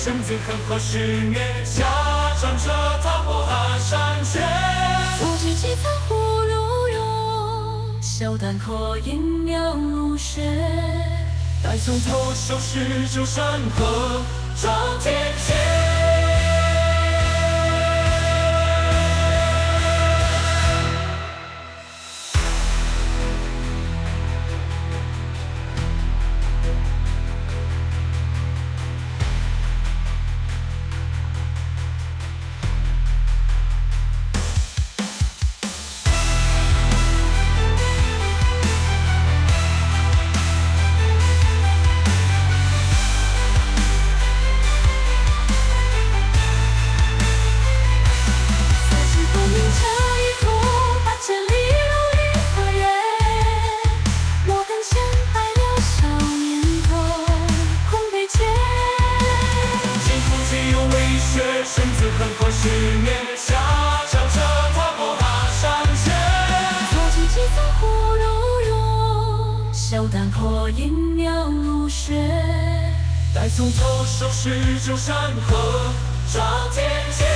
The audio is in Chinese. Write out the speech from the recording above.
身子横破十年，下长者踏破寒山雪。 左举几层葫芦油，小胆阔银鸟入穴。 待从头收拾旧山河，照天阙。身子横破十年，下长者踏破寒山雪。 左举几层葫芦油，小胆阔银鸟入穴。 待从头收拾旧山河，照天阙。